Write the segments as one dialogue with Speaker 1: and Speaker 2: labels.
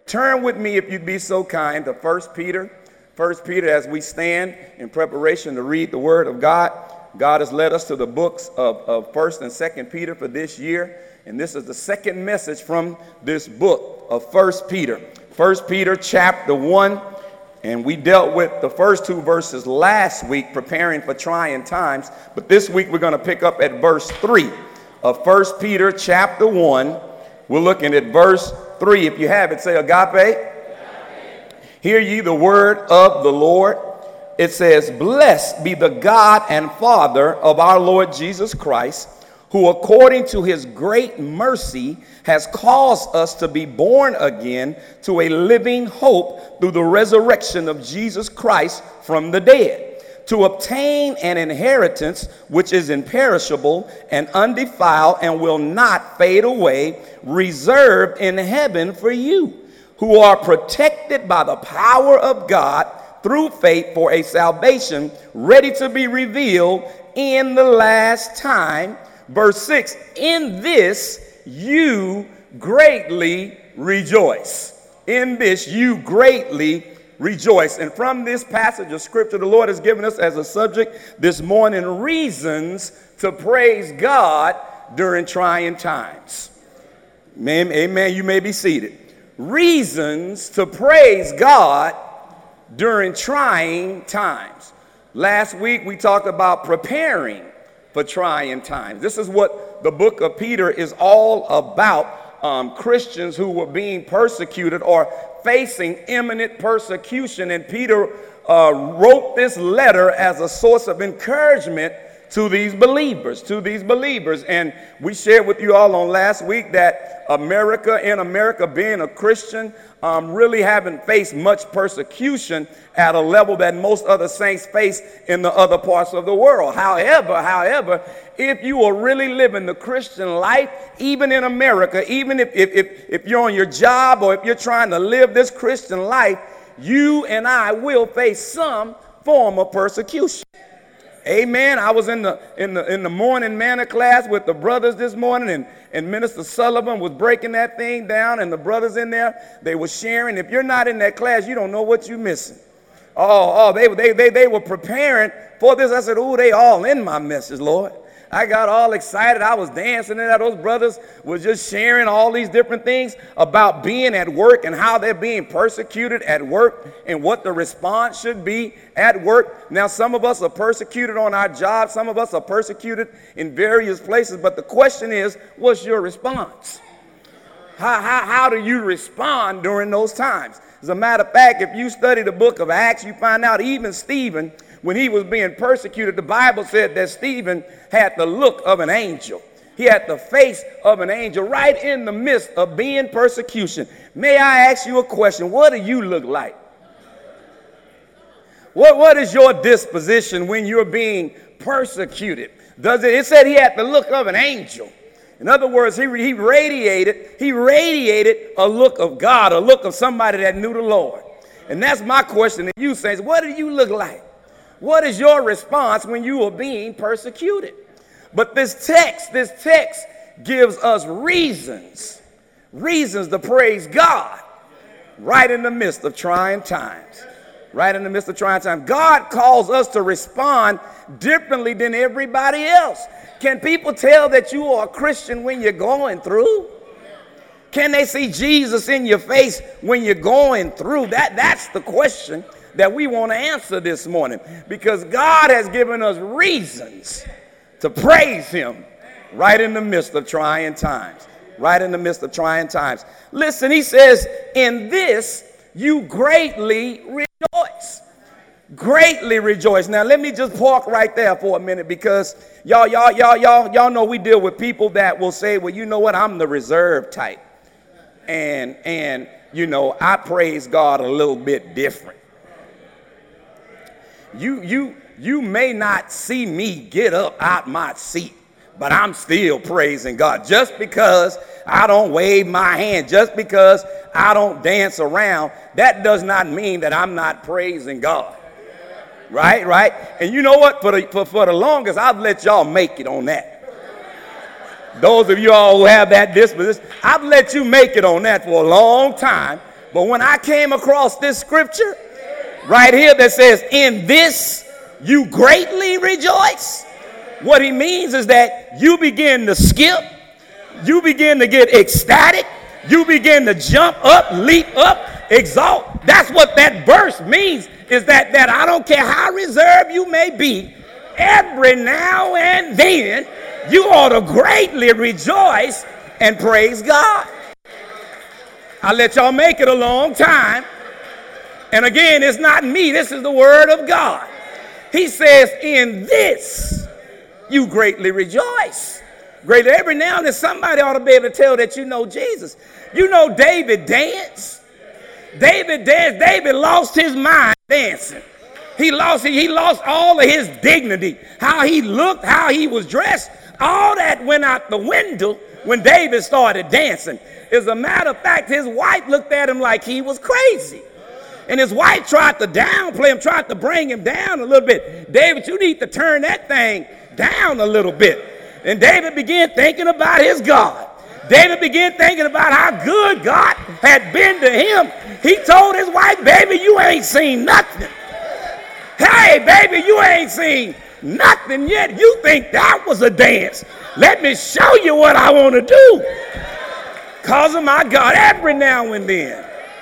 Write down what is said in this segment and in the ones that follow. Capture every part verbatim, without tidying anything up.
Speaker 1: Turn with me, if you'd be so kind, to First Peter. First Peter, as we stand in preparation to read the Word of God. God has led us to the books of, of First and Second Peter for this year. And this is the second message from this book of First Peter. First Peter chapter one. And we dealt with the first two verses last week, preparing for trying times. But this week we're going to pick up at verse three of First Peter chapter one. We're looking at verse three. If you have it, say agape. Agape. Hear ye the word of the Lord. It says, blessed be the God and Father of our Lord Jesus Christ, who according to his great mercy has caused us to be born again to a living hope through the resurrection of Jesus Christ from the dead, to obtain an inheritance which is imperishable and undefiled and will not fade away, reserved in heaven for you, who are protected by the power of God through faith for a salvation ready to be revealed in the last time. Verse six, in this you greatly rejoice. In this you greatly rejoice. And from this passage of scripture, the Lord has given us as a subject this morning, reasons to praise God during trying times. Amen. Amen. You may be seated. Reasons to praise God during trying times. Last week we talked about preparing for trying times. This is what the book of Peter is all about. Um, Christians who were being persecuted or facing imminent persecution. And Peter uh, wrote this letter as a source of encouragement to these believers, to these believers. And we shared with you all on last week that America, in America, being a Christian, um, really haven't faced much persecution at a level that most other saints face in the other parts of the world. However, however, if you are really living the Christian life, even in America, even if, if, if, if you're on your job or if you're trying to live this Christian life, you and I will face some form of persecution. Amen. I was in the in the in the morning manna class with the brothers this morning, and, and Minister Sullivan was breaking that thing down, and the brothers in there, they were sharing. If you're not in that class, you don't know what you're missing. Oh, oh, they they they they were preparing for this. I said, oh, they all in my message, Lord. I got all excited. I was dancing and those brothers were just sharing all these different things about being at work and how they're being persecuted at work and what the response should be at work. Now, some of us are persecuted on our jobs. Some of us are persecuted in various places. But the question is, what's your response? How, how, how do you respond during those times? As a matter of fact, if you study the book of Acts, you find out even Stephen, when he was being persecuted, the Bible said that Stephen had the look of an angel. He had the face of an angel right in the midst of being persecution. May I ask you a question? What do you look like? What, what is your disposition when you're being persecuted? Does it, it said he had the look of an angel. In other words, he, he radiated, he radiated a look of God, a look of somebody that knew the Lord. And that's my question to you, saints. What do you look like? What is your response when you are being persecuted? But this text, this text gives us reasons, reasons to praise God right in the midst of trying times. Right in the midst of trying times. God calls us to respond differently than everybody else. Can people tell that you are a Christian when you're going through? Can they see Jesus in your face when you're going through? That, that's the question that we want to answer this morning, because God has given us reasons to praise him right in the midst of trying times. Right in the midst of trying times. Listen, he says, in this you greatly rejoice. Greatly rejoice. Now let me just park right there for a minute, because y'all, y'all, y'all, y'all, y'all know we deal with people that will say, well, you know what, I'm the reserved type. And, and, you know, I praise God a little bit different. You, you, you may not see me get up out my seat, but I'm still praising God. Just because I don't wave my hand, just because I don't dance around, that does not mean that I'm not praising God. Right, right? And you know what? For the, for, for the longest, I've let y'all make it on that. Those of you all who have that disposition, I've let you make it on that for a long time. But when I came across this scripture right here that says, in this you greatly rejoice, what he means is that you begin to skip, you begin to get ecstatic, you begin to jump up, leap up, exalt. That's what that verse means, is that, that I don't care how reserved you may be, every now and then you ought to greatly rejoice and praise God. I let y'all make it a long time. And again, it's not me. This is the word of God. He says, in this you greatly rejoice. Greatly. Every now and then somebody ought to be able to tell that you know Jesus. You know David danced. David danced. David lost his mind dancing. He lost, he lost all of his dignity. How he looked, how he was dressed. All that went out the window when David started dancing. As a matter of fact, his wife looked at him like he was crazy. And his wife tried to downplay him, tried to bring him down a little bit. David, you need to turn that thing down a little bit. And David began thinking about his God. David began thinking about how good God had been to him. He told his wife, baby, you ain't seen nothing. Hey, baby, you ain't seen nothing yet. You think that was a dance. Let me show you what I want to do. Because of my God, every now and then.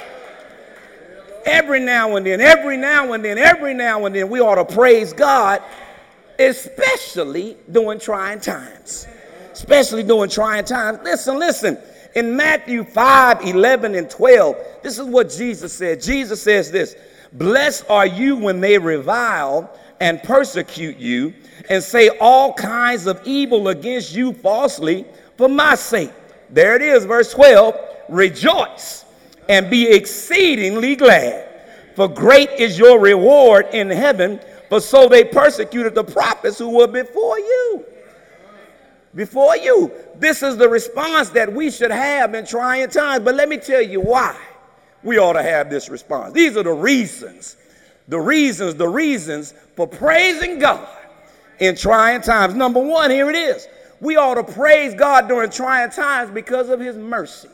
Speaker 1: Every now and then, every now and then, every now and then, we ought to praise God, especially during trying times. Especially during trying times. Listen, listen. In Matthew five, eleven, and twelve, this is what Jesus said. Jesus says this, blessed are you when they revile and persecute you and say all kinds of evil against you falsely for my sake. There it is, verse twelve. Rejoice and be exceedingly glad, for great is your reward in heaven, for so they persecuted the prophets who were before you. Before you. This is the response that we should have in trying times. But let me tell you why we ought to have this response. These are the reasons, the reasons, the reasons for praising God in trying times. Number one, here it is. We ought to praise God during trying times because of his mercy.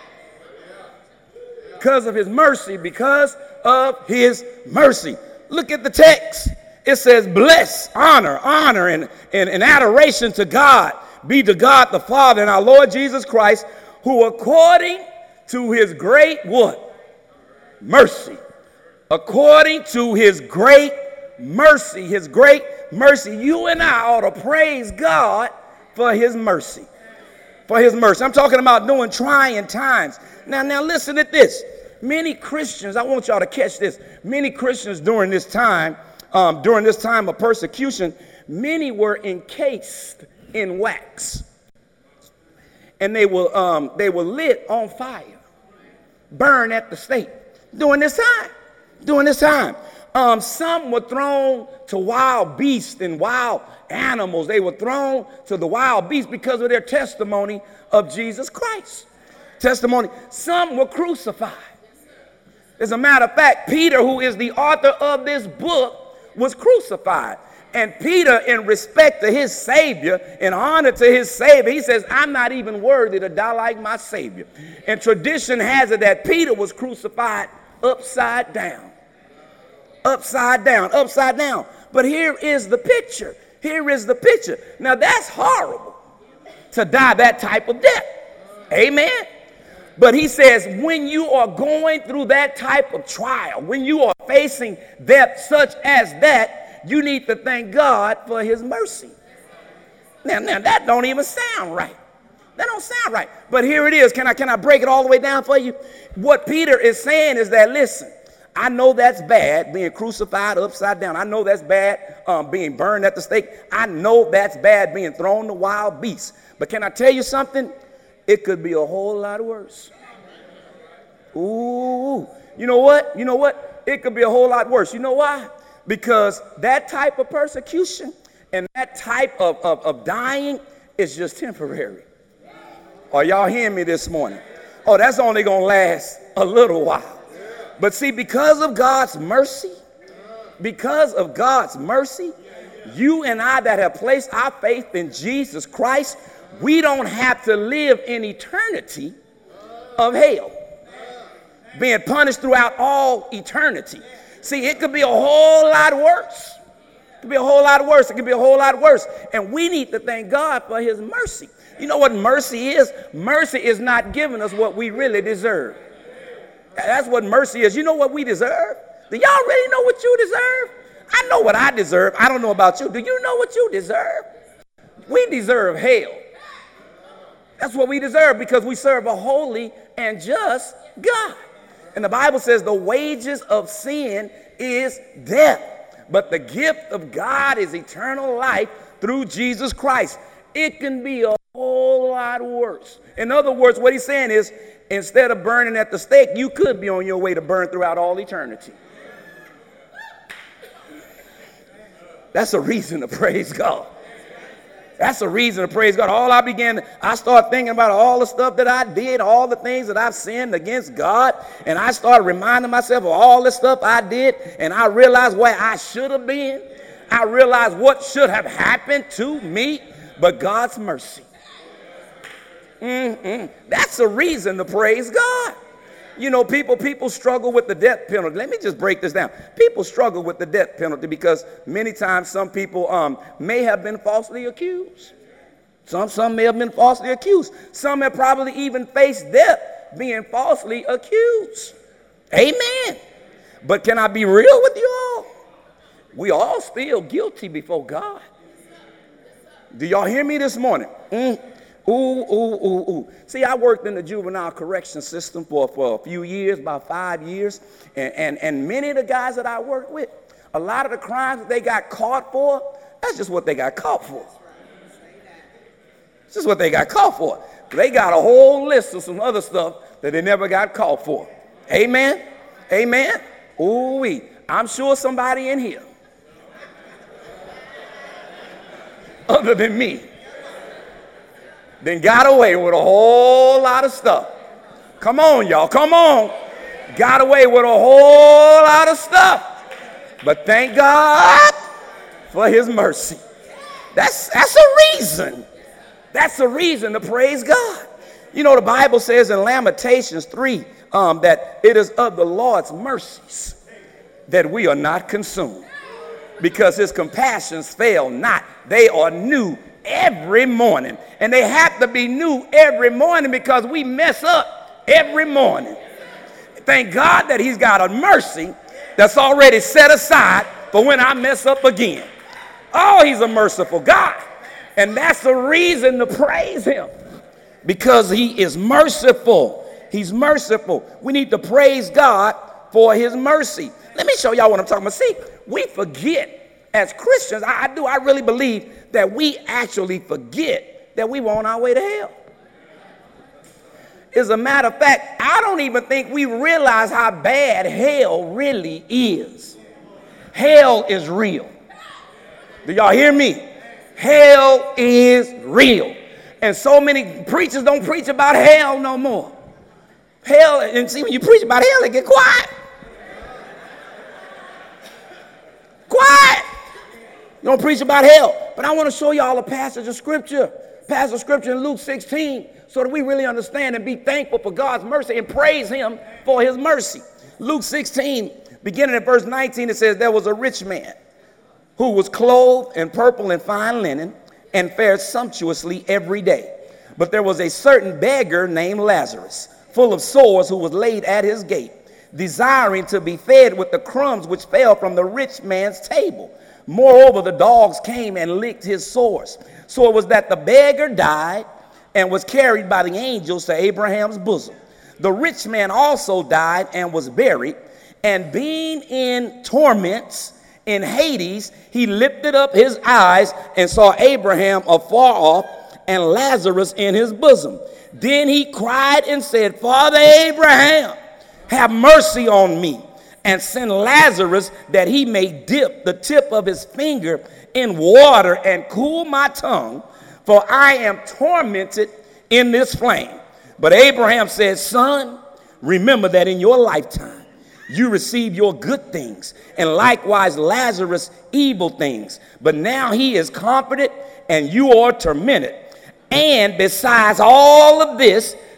Speaker 1: Because of his mercy, because of his mercy. Look at the text. It says, bless, honor, honor, and, and, and adoration to God be to God the Father and our Lord Jesus Christ, who according to his great what? Mercy. According to his great mercy, his great mercy, you and I ought to praise God for his mercy. For his mercy. I'm talking about during trying times. Now, now listen to this. Many Christians, I want y'all to catch this. Many Christians during this time, um, during this time of persecution, many were encased in wax. And they were, um, they were lit on fire, burned at the stake during this time. During this time. Um, some were thrown to wild beasts and wild animals. They were thrown to the wild beasts because of their testimony of Jesus Christ. Testimony. Some were crucified. As a matter of fact, Peter, who is the author of this book, was crucified. And Peter, in respect to his Savior, in honor to his Savior, he says, I'm not even worthy to die like my Savior. And tradition has it that Peter was crucified upside down. Upside down, upside down. But here is the picture. Here is the picture. Now that's horrible, to die that type of death. Amen. But he says, when you are going through that type of trial, when you are facing death such as that, you need to thank God for his mercy. Now, now that don't even sound right. That don't sound right. But here it is. Can I, can I break it all the way down for you? What Peter is saying is that, listen, I know that's bad, being crucified upside down. I know that's bad, um, being burned at the stake. I know that's bad, being thrown to wild beasts. But can I tell you something? It could be a whole lot worse. Ooh, you know what? You know what? It could be a whole lot worse. You know why? Because that type of persecution and that type of, of, of dying is just temporary. Are y'all hearing me this morning? Oh, that's only going to last a little while. But see, because of God's mercy, because of God's mercy, you and I that have placed our faith in Jesus Christ, we don't have to live in eternity of hell. being punished throughout all eternity. See, it could be a whole lot worse. It could be a whole lot worse. It could be a whole lot worse. And we need to thank God for his mercy. You know what mercy is? Mercy is not giving us what we really deserve. That's what mercy is. You know what we deserve? Do y'all really know what you deserve? I know what I deserve. I don't know about you. Do you know what you deserve? We deserve hell. That's what we deserve because we serve a holy and just God. And the Bible says the wages of sin is death, but the gift of God is eternal life through Jesus Christ. It can be a whole lot worse. In other words, what he's saying is, instead of burning at the stake, you could be on your way to burn throughout all eternity. That's a reason to praise God. That's a reason to praise God. All I began, I started thinking about all the stuff that I did, all the things that I've sinned against God. And I started reminding myself of all the stuff I did. And I realized where I should have been. I realized what should have happened to me, but God's mercy. Mm-mm. That's a reason to praise God. You know, people people struggle with the death penalty. Let me just break this down. People struggle with the death penalty because many times some people um, may have been falsely accused. Some, some may have been falsely accused. Some have probably even faced death being falsely accused. Amen. But can I be real with you all? We all still guilty before God. Do y'all hear me this morning? Mm. Ooh, ooh, ooh, ooh. See, I worked in the juvenile correction system for, for a few years, about five years. And, and, and many of the guys that I worked with, a lot of the crimes that they got caught for, that's just what they got caught for. It's just what they got caught for. They got a whole list of some other stuff that they never got caught for. Amen? Amen? Ooh-wee. I'm sure somebody in here, other than me, then got away with a whole lot of stuff. Come on, y'all. Come on. Got away with a whole lot of stuff. But thank God for his mercy. That's, that's a reason. That's a reason to praise God. You know, the Bible says in Lamentations three um, that it is of the Lord's mercies that we are not consumed, because his compassions fail not. They are new every morning. And they have to be new every morning because we mess up every morning. Thank God that he's got a mercy that's already set aside for when I mess up again. Oh, he's a merciful God. And that's the reason to praise him, because he is merciful. He's merciful. We need to praise God for his mercy. Let me show y'all what I'm talking about. See, we forget as Christians, I, I do, I really believe that we actually forget that we were on our way to hell. As a matter of fact, I don't even think we realize how bad hell really is. Hell is real. Do y'all hear me? Hell is real. And so many preachers don't preach about hell no more. Hell, and see, when you preach about hell, it get quiet. Quiet. You don't preach about hell. But I want to show y'all a passage of scripture. Passage of scripture in Luke sixteen, so that we really understand and be thankful for God's mercy and praise him for his mercy. Luke sixteen, beginning at verse nineteen, it says, there was a rich man who was clothed in purple and fine linen and fared sumptuously every day. But there was a certain beggar named Lazarus, full of sores, who was laid at his gate, desiring to be fed with the crumbs which fell from the rich man's table. Moreover, the dogs came and licked his sores. So it was that the beggar died and was carried by the angels to Abraham's bosom. The rich man also died and was buried, and being in torments in Hades, he lifted up his eyes and saw Abraham afar off and Lazarus in his bosom. Then he cried and said, Father Abraham, have mercy on me, and send Lazarus that he may dip the tip of his finger in water and cool my tongue, for I am tormented in this flame. But Abraham said, Son, remember that in your lifetime you received your good things, and likewise Lazarus evil things. But now he is comforted and you are tormented. And besides all of this,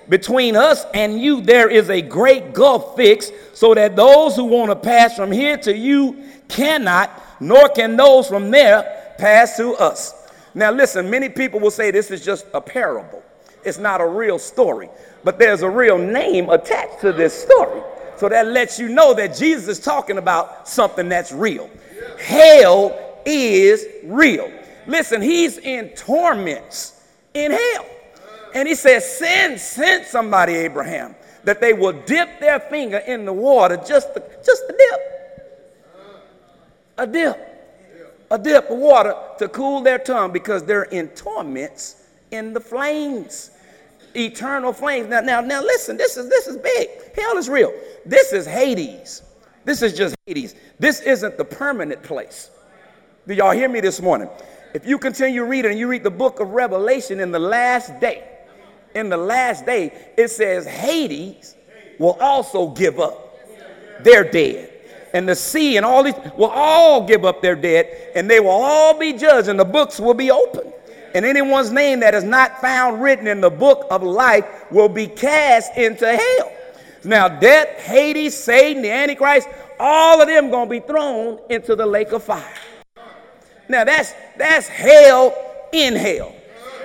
Speaker 2: Between us and you, there is a great gulf fixed, so that those who want to pass from here to you cannot, nor can those from there pass to us. Now listen, many people will say this is just a parable. It's not a real story, but there's a real name attached to this story. So that lets you know that Jesus is talking about something that's real. Hell is real. Listen, he's in torments in hell. And he says, send, send somebody, Abraham, that they will dip their finger in the water, just, to, just a dip. A dip. A dip of water to cool their tongue, because they're in torments in the flames. Eternal flames. Now, now, now listen, this is this is big. Hell is real. This is Hades. This is just Hades. This isn't the permanent place. Do y'all hear me this morning? If you continue reading and you read the book of Revelation, in the last day, in the last day, it says Hades will also give up their dead. And the sea and all these will all give up their dead, and they will all be judged, and the books will be opened. And anyone's name that is not found written in the book of life will be cast into hell. Now, death, Hades, Satan, the Antichrist, all of them going to be thrown into the lake of fire. Now, that's, that's hell in hell.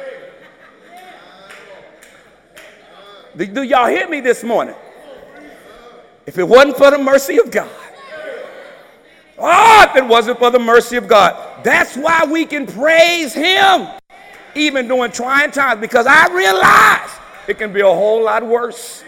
Speaker 2: Do, do y'all hear me this morning? If it wasn't for the mercy of God. Oh, if it wasn't for the mercy of God. That's why we can praise him, even during trying times, because I realize it can be a whole lot worse.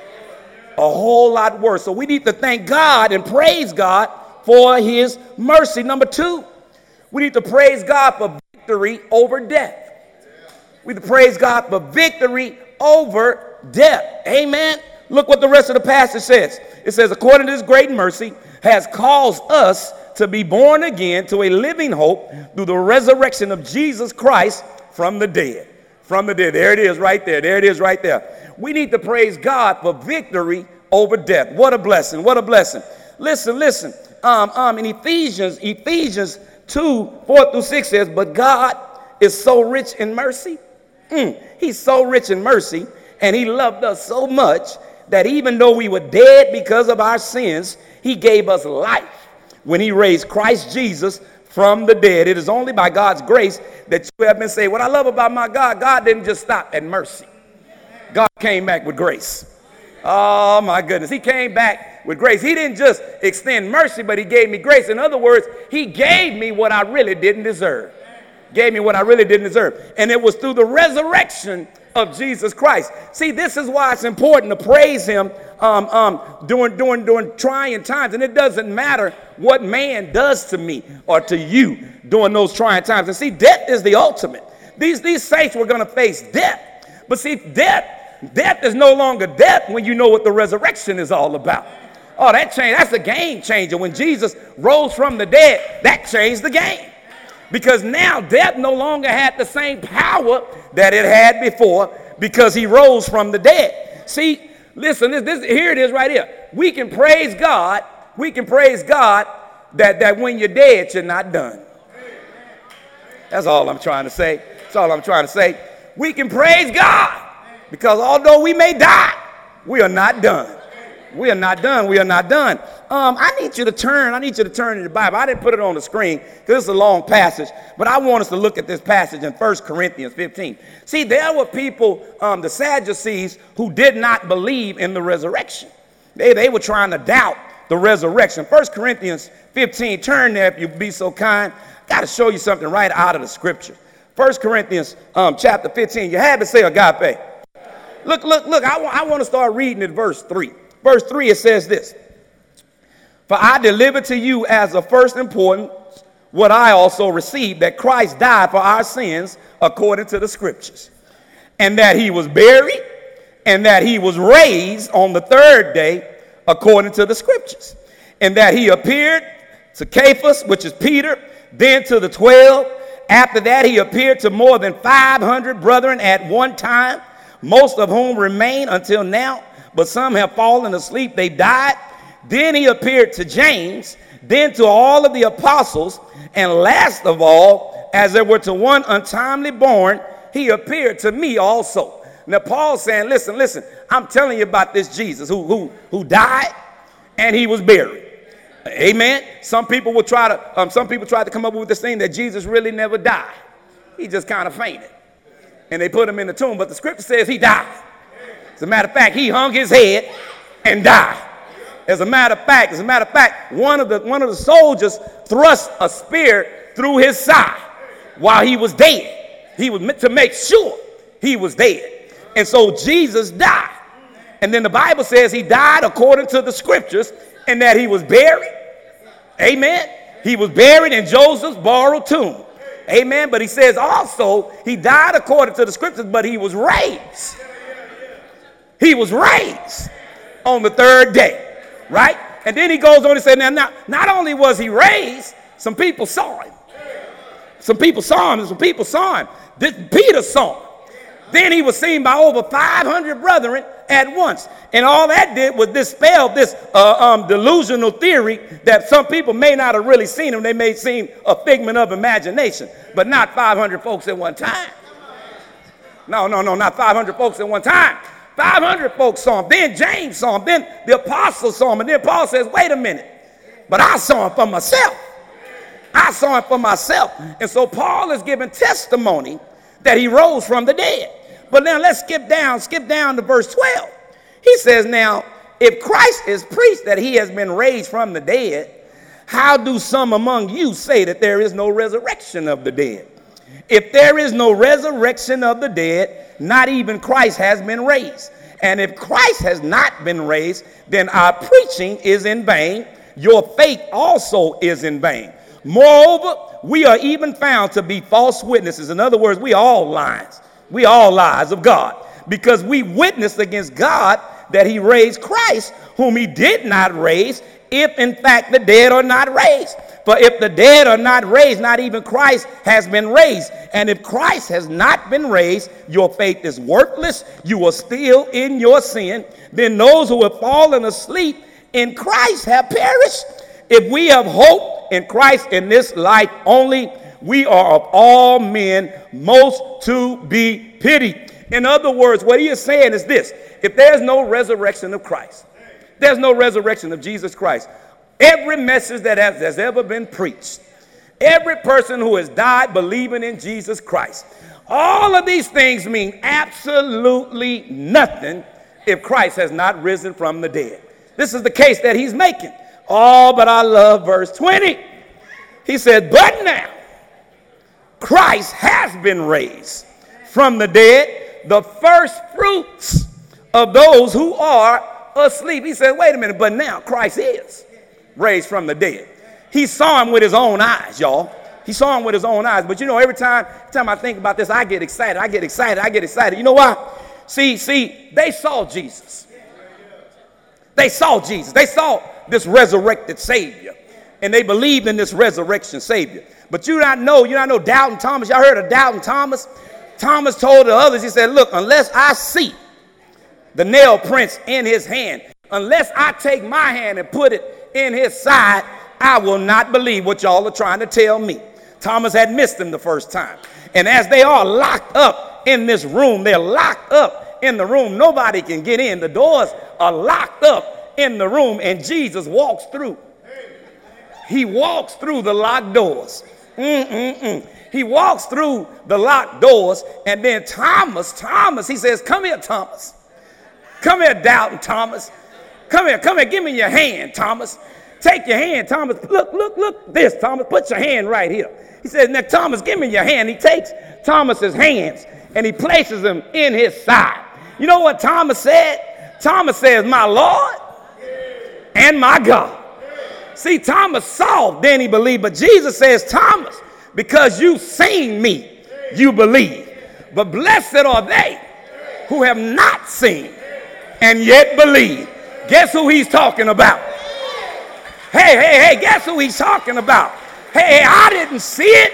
Speaker 2: A whole lot worse. So we need to thank God and praise God for his mercy. Number two, we need to praise God for victory over death. We need to praise God for victory over death. Amen. Look what the rest of the passage says. It says, according to his great mercy, has caused us to be born again to a living hope through the resurrection of Jesus Christ from the dead. From the dead. There it is right there. There it is right there. We need to praise God for victory over death. What a blessing. What a blessing. Listen, listen. Um, um, in Ephesians, Ephesians two, four through six says, but God is so rich in mercy. Mm, he's so rich in mercy, and he loved us so much that even though we were dead because of our sins, he gave us life when he raised Christ Jesus from the dead. It is only by God's grace that you have been saved. What I love about my God, God didn't just stop at mercy. God came back with grace. Oh my goodness. He came back with grace. He didn't just extend mercy, but he gave me grace. In other words, he gave me what I really didn't deserve. Gave me what I really didn't deserve. And it was through the resurrection of Jesus Christ. See, this is why it's important to praise him um, um, during, during, during trying times. And it doesn't matter what man does to me or to you during those trying times. And see, death is the ultimate. These, these saints were going to face death. But see, death, death is no longer death when you know what the resurrection is all about. Oh, that changed. That's a game changer. When Jesus rose from the dead, that changed the game. Because now death no longer had the same power that it had before, because he rose from the dead. See, listen, this, this, here it is right here. We can praise God. We can praise God that, that when you're dead, you're not done. That's all I'm trying to say. That's all I'm trying to say. We can praise God because although we may die, we are not done. We are not done. We are not done. Um, I need you to turn. I need you to turn in the Bible. I didn't put it on the screen because it's a long passage, but I want us to look at this passage in First Corinthians fifteen. See, there were people, um, the Sadducees, who did not believe in the resurrection. They, they were trying to doubt the resurrection. First Corinthians fifteen, turn there if you'd be so kind. Got to show you something right out of the scripture. First Corinthians um, chapter fifteen. You had to say agape. Look, look, look. I, I want to start reading at verse three. Verse three, it says this. For I delivered to you as of first importance what I also received, that Christ died for our sins according to the scriptures, and that he was buried, and that he was raised on the third day according to the scriptures, and that he appeared to Cephas, which is Peter, then to the twelve. After that, he appeared to more than five hundred brethren at one time, most of whom remain until now, but some have fallen asleep, they died. Then he appeared to James, then to all of the apostles, and last of all, as there were to one untimely born, he appeared to me also. Now, Paul's saying, listen, listen, I'm telling you about this Jesus who, who, who died and he was buried. Amen. Some people will try to, um, some people tried to come up with this thing that Jesus really never died. He just kind of fainted. And they put him in the tomb. But the scripture says he died. As a matter of fact, he hung his head and died. As a matter of fact, as a matter of fact, one of the one of the soldiers thrust a spear through his side while he was dead. He was meant to make sure he was dead. And so Jesus died. And then the Bible says he died according to the scriptures, and that he was buried. Amen. He was buried in Joseph's borrowed tomb. Amen. But he says also he died according to the scriptures, but he was raised. He was raised on the third day. Right? And then he goes on and says, now, now, not only was he raised, some people saw him. Some people saw him, and some people saw him. This, Peter saw him. Then he was seen by over five hundred brethren at once. And all that did was dispel this uh, um, delusional theory that some people may not have really seen him. They may seem a figment of imagination, but not five hundred folks at one time. No, no, no, not five hundred folks at one time. five hundred folks saw him. Then James saw him. Then the apostles saw him. And then Paul says, wait a minute. But I saw him for myself. I saw him for myself. And so Paul is giving testimony that he rose from the dead. But now let's skip down, skip down to verse twelve. He says, now, if Christ is preached that he has been raised from the dead, how do some among you say that there is no resurrection of the dead? If there is no resurrection of the dead, not even Christ has been raised. And if Christ has not been raised, then our preaching is in vain. Your faith also is in vain. Moreover, we are even found to be false witnesses. In other words, we are all lies. We are all lies of God, because we witnessed against God that he raised Christ, whom he did not raise, if in fact the dead are not raised. For if the dead are not raised, not even Christ has been raised. And if Christ has not been raised, your faith is worthless. You are still in your sin. Then those who have fallen asleep in Christ have perished. If we have hope in Christ in this life only, we are of all men most to be pitied. In other words, what he is saying is this: if there's no resurrection of Christ, there's no resurrection of Jesus Christ, every message that has, has ever been preached, every person who has died believing in Jesus Christ, all of these things mean absolutely nothing if Christ has not risen from the dead. This is the case that he's making. Oh, but I love verse twenty. He said, but now Christ has been raised from the dead, the first fruits of those who are asleep. He said, wait a minute, but now Christ is raised from the dead. He saw him with his own eyes, y'all. He saw him with his own eyes. But you know, every time, every time I think about this, I get excited. I get excited. I get excited. You know why? See, see, they saw Jesus. They saw Jesus. They saw this resurrected Savior. And they believed in this resurrection Savior. But you not know, you not know Doubting Thomas. Y'all heard of Doubting Thomas? Thomas told the others, he said, look, unless I see the nail prints in his hand, unless I take my hand and put it in his side, I will not believe what y'all are trying to tell me. Thomas had missed him the first time. And as they are locked up in this room, they're locked up in the room. Nobody can get in. The doors are locked up in the room, and Jesus walks through. He walks through the locked doors. Mm-mm-mm. He walks through the locked doors, and then Thomas, Thomas, he says, come here, Thomas. Come here, Doubting Thomas. Come here, come here, give me your hand, Thomas. Take your hand, Thomas. Look, look, look, this, Thomas. Put your hand right here. He says, now, Thomas, give me your hand. He takes Thomas's hands, and he places them in his side. You know what Thomas said? Thomas says, my Lord and my God. See, Thomas saw, then he believed. But Jesus says, Thomas, because you've seen me, you believe. But blessed are they who have not seen and yet believe. Guess who he's talking about? Hey, hey, hey, guess who he's talking about? Hey, I didn't see it.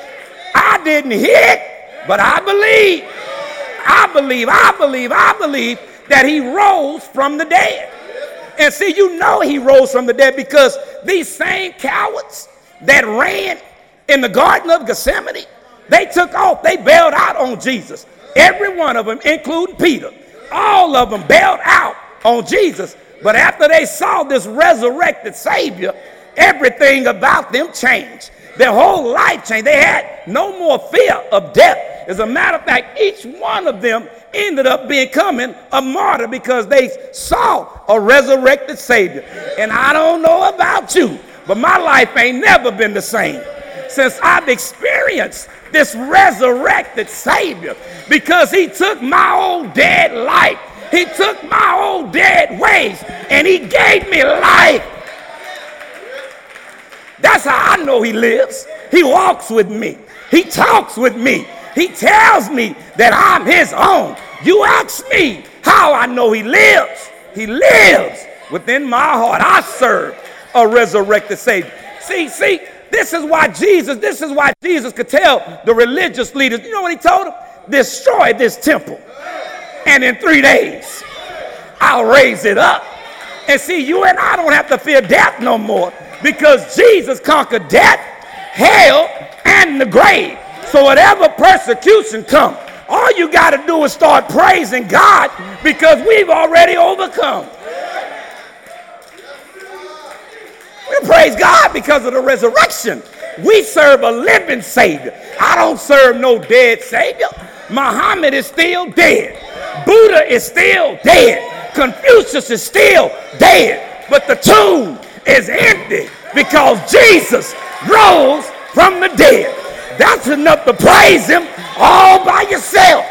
Speaker 2: I didn't hear it, but I believe. I believe, I believe, I believe that he rose from the dead. And see, you know he rose from the dead because these same cowards that ran in the Garden of Gethsemane, they took off, they bailed out on Jesus. Every one of them, including Peter, all of them bailed out on Jesus. But after they saw this resurrected Savior, everything about them changed. Their whole life changed. They had no more fear of death. As a matter of fact, each one of them ended up becoming a martyr because they saw a resurrected Savior. And I don't know about you, but my life ain't never been the same since I've experienced this resurrected Savior, because he took my old dead life. He took my old dead ways and he gave me life. That's how I know he lives. He walks with me. He talks with me. He tells me that I'm his own. You ask me how I know he lives. He lives within my heart. I serve a resurrected Savior. See, see, this is why Jesus, this is why Jesus could tell the religious leaders, you know what he told them? Destroy this temple, and in three days, I'll raise it up. And see, you and I don't have to fear death no more, because Jesus conquered death, hell, and the grave. So whatever persecution comes, all you got to do is start praising God, because we've already overcome. We praise God because of the resurrection. We serve a living Savior. I don't serve no dead Savior. Muhammad is still dead. Buddha is still dead. Confucius is still dead. But the tomb is empty because Jesus rose from the dead. That's enough to praise him all by yourself.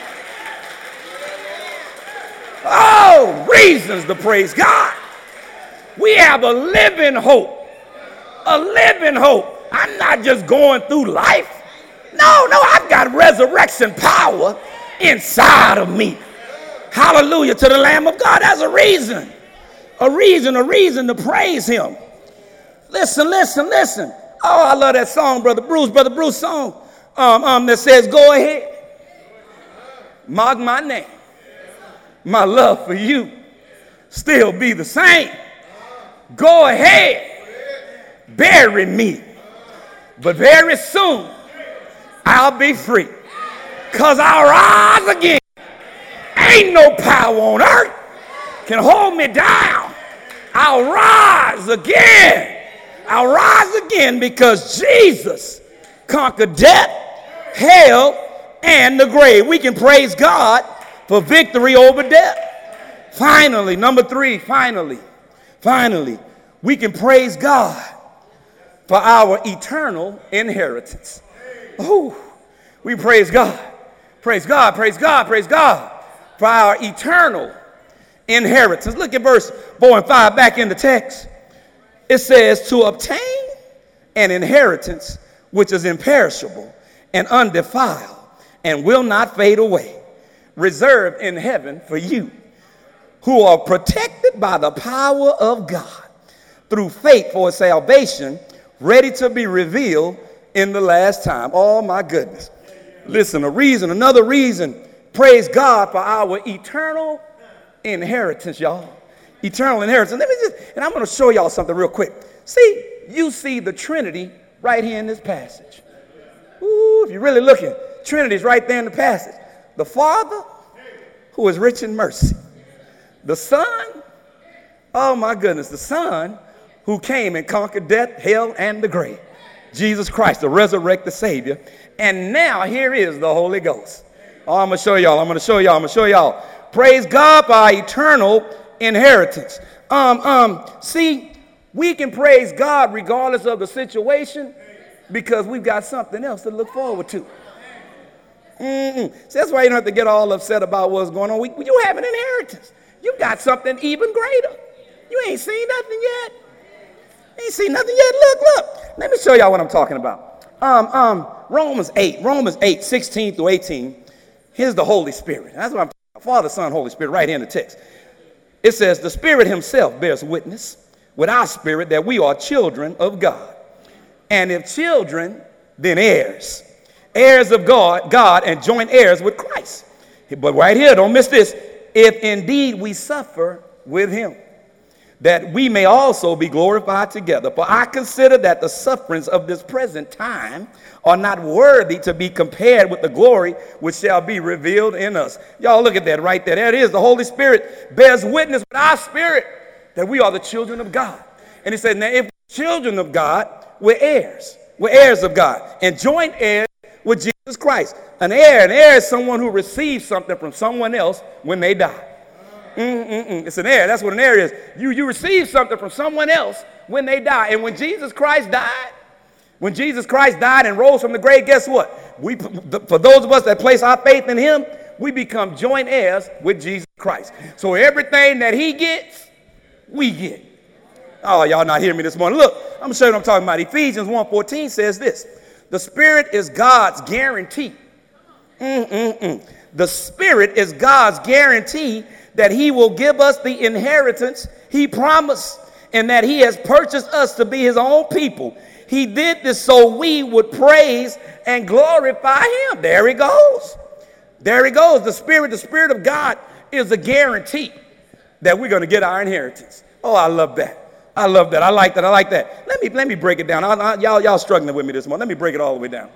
Speaker 2: Oh, reasons to praise God. We have a living hope. A living hope. I'm not just going through life. No, no, I've got resurrection power inside of me. Hallelujah to the Lamb of God. That's a reason. A reason, a reason to praise him. Listen, listen, listen. Oh, I love that song, Brother Bruce. Brother Bruce song um, um, that says, go ahead. Mark my name. My love for you still be the same. Go ahead, bury me, but very soon I'll be free, because I'll rise again. Ain't no power on earth can hold me down. I'll rise again. I'll rise again because Jesus conquered death, hell, and the grave. We can praise God for victory over death. Finally, number three, finally. Finally, we can praise God for our eternal inheritance. Oh, we praise God. Praise God, praise God, praise God for our eternal inheritance. Look at verse four and five back in the text. It says, to obtain an inheritance which is imperishable and undefiled and will not fade away, reserved in heaven for you, who are protected by the power of God through faith for salvation, ready to be revealed in the last time. Oh my goodness. Listen, a reason, another reason, praise God for our eternal inheritance, y'all. Eternal inheritance. Let me just, and I'm going to show y'all something real quick. See, you see the Trinity right here in this passage. Ooh, if you're really looking, Trinity's right there in the passage. The Father, who is rich in mercy. The Son, oh my goodness, the Son who came and conquered death, hell, and the grave. Jesus Christ, the resurrected Savior. And now here is the Holy Ghost. Oh, I'm going to show y'all, I'm going to show y'all, I'm going to show y'all. Praise God for our eternal inheritance. Um, um, see, we can praise God regardless of the situation because we've got something else to look forward to. Mm-mm. So that's why you don't have to get all upset about what's going on. We, you have an inheritance. You got something even greater. You ain't seen nothing yet. You ain't seen nothing yet. Look, look. Let me show y'all what I'm talking about. Um, um, Romans eight, Romans eight, sixteen through eighteen. Here's the Holy Spirit. That's what I'm talking about. Father, Son, Holy Spirit, right here in the text. It says, the Spirit himself bears witness with our spirit that we are children of God. And if children, then heirs. Heirs of God, God, and joint heirs with Christ. But right here, don't miss this. If indeed we suffer with him, that we may also be glorified together. For I consider that the sufferings of this present time are not worthy to be compared with the glory which shall be revealed in us. Y'all look at that right there. There it is. The Holy Spirit bears witness with our spirit that we are the children of God. And he said, now if we're children of God, we're heirs. We're heirs of God and joint heirs with Jesus Christ. An heir, an heir is someone who receives something from someone else when they die. Mm-mm-mm. It's an heir. That's what an heir is. You, you receive something from someone else when they die. And when Jesus Christ died, when Jesus Christ died and rose from the grave, guess what? We, for those of us that place our faith in him, we become joint heirs with Jesus Christ. So everything that he gets, we get. Oh, y'all not hearing me this morning. Look, I'm going to show you what I'm talking about. Ephesians one fourteen says this. The Spirit is God's guarantee. Mm-mm-mm. The Spirit is God's guarantee that he will give us the inheritance he promised and that he has purchased us to be his own people. He did this so we would praise and glorify him. There he goes. There he goes. The Spirit, the Spirit of God is a guarantee that we're going to get our inheritance. Oh, I love that. I love that. I like that. I like that. Let me let me break it down. I, I, y'all, y'all struggling with me this morning. Let me break it all the way down.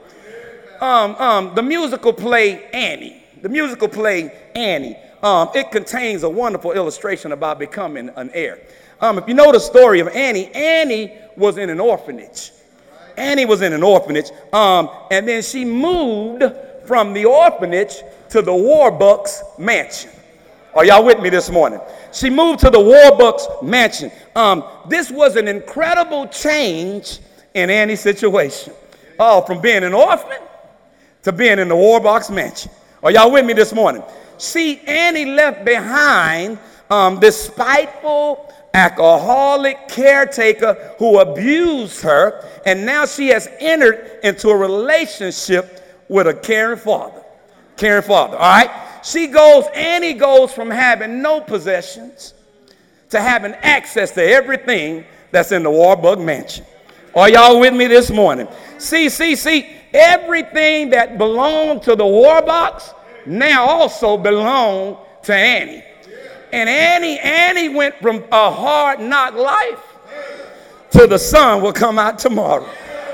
Speaker 2: Um, um, the musical play Annie. The musical play Annie. Um, it contains a wonderful illustration about becoming an heir. Um, if you know the story of Annie, Annie was in an orphanage. Annie was in an orphanage. Um, and then she moved from the orphanage to the Warbucks mansion. Are y'all with me this morning? She moved to the Warbucks mansion. Um, this was an incredible change in Annie's situation. Oh, from being an orphan to being in the Warbucks mansion. Are y'all with me this morning? See, Annie left behind um, this spiteful, alcoholic caretaker who abused her, and now she has entered into a relationship with a caring father. Caring father, all right? She goes, Annie goes from having no possessions to having access to everything that's in the Warbucks mansion. Are y'all with me this morning? See, see, see, everything that belonged to the Warbucks now also belonged to Annie. And Annie, Annie went from a hard knock life to the sun will come out tomorrow.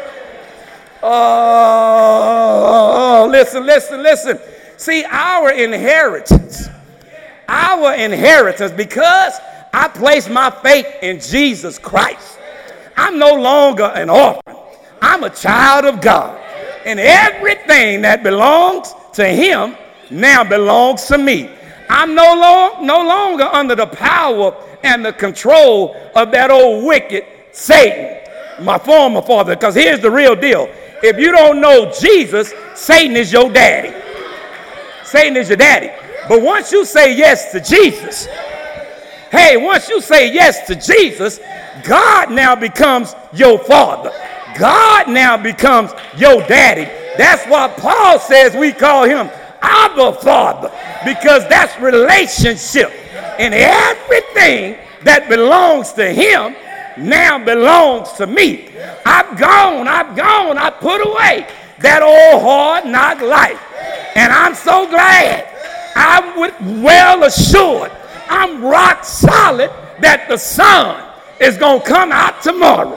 Speaker 2: Oh, listen, listen, listen. See, our inheritance, our inheritance, because I place my faith in Jesus Christ, I'm no longer an orphan. I'm a child of God. And everything that belongs to him now belongs to me. I'm no, long, no longer under the power and the control of that old wicked Satan, my former father. Because here's the real deal. If you don't know Jesus, Satan is your daddy. Satan is your daddy. But once you say yes to Jesus, hey, once you say yes to Jesus, God now becomes your father. God now becomes your daddy. That's why Paul says we call him Abba Father, because that's relationship. And everything that belongs to him now belongs to me. I've gone, I've gone, I put away that old hard knock life. And I'm so glad, I'm well assured, I'm rock solid that the sun is going to come out tomorrow.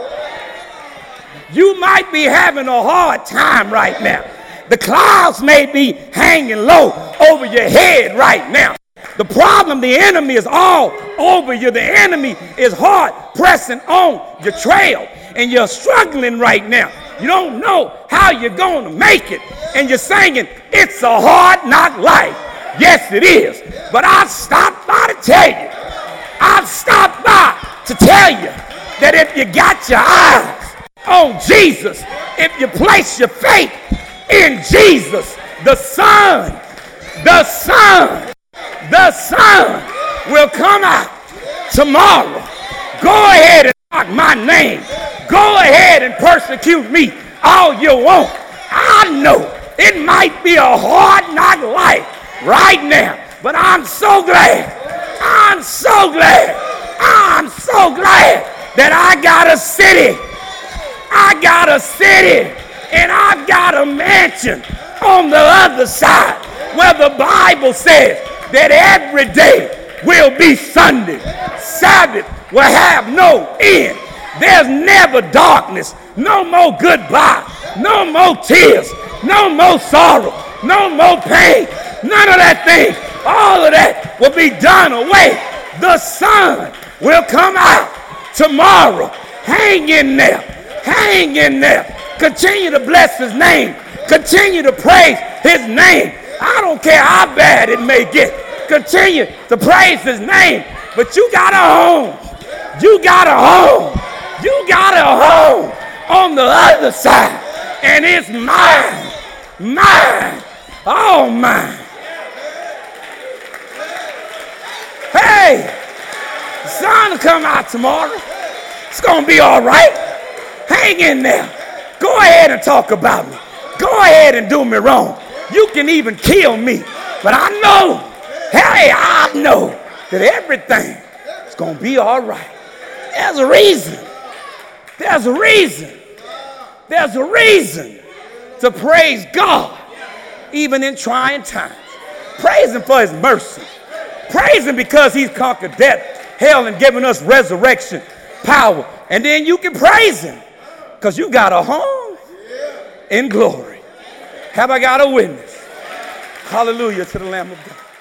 Speaker 2: You might be having a hard time right now. The clouds may be hanging low over your head right now. The problem, the enemy is all over you. The enemy is hard pressing on your trail, and you're struggling right now. You don't know how you're going to make it, and you're singing, it's a hard knock life. Yes, it is. But I've stopped by to tell you, I've stopped by to tell you that if you got your eyes on Jesus, if you place your faith in Jesus, the sun, the sun, the sun will come out tomorrow. Go ahead and knock my name. Go ahead and persecute me all you want. I know it might be a hard knock life right now, but I'm so glad, I'm so glad, I'm so glad that I got a city. I got a city, and I've got a mansion on the other side where the Bible says that every day will be Sunday. Sabbath will have no end. There's never darkness, no more goodbye, no more tears, no more sorrow, no more pain, none of that thing. All of that will be done away. The sun will come out tomorrow. Hang in there, hang in there. Continue to bless his name. Continue to praise his name. I don't care how bad it may get. Continue to praise his name. But you got a home. You got a home. You got a home on the other side. And it's mine. Mine. Oh, mine. Hey, the sun will come out tomorrow. It's going to be all right. Hang in there. Go ahead and talk about me. Go ahead and do me wrong. You can even kill me. But I know, hey, I know that everything is going to be all right. There's a reason. There's a reason. There's a reason to praise God, even in trying times. Praise him for his mercy. Praise him because he's conquered death, hell, and given us resurrection power. And then you can praise him because you got a home in glory. Have I got a witness? Hallelujah to the Lamb of God.